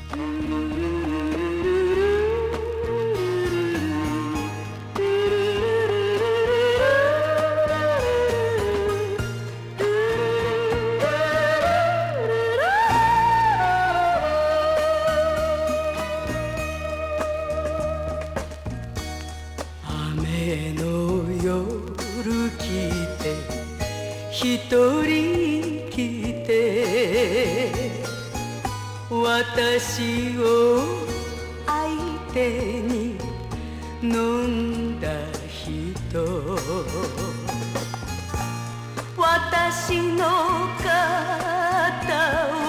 雨の夜来て一人来て私を相手に飲んだ人私の肩を